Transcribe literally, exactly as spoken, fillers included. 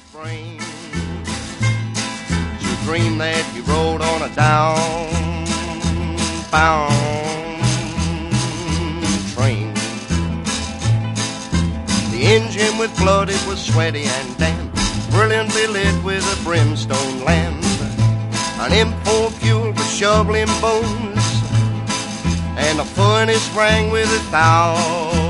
brain to dream that he rode on a downbound train. The engine with blood, it was sweaty and damp, brilliantly lit with a brimstone lamp. An M four fuel with shoveling bones, and the furnace rang with a thousand